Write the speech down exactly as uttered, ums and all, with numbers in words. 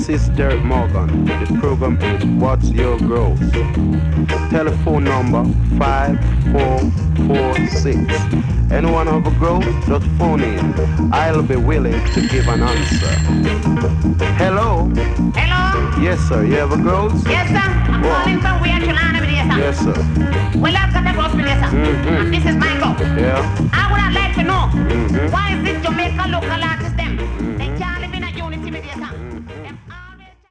This is Derek Morgan. The program is What's Your Growth? Telephone number five four four six. Anyone have a growth? Just phone in. I'll be willing to give an answer. Hello? Hello? Yes, sir. You have a growth? Yes, sir. I'm Well, calling from Weird Chilana, sir. yes, sir. Well, I've got a growth, sir. Mm-hmm. And this is my growth. Yeah.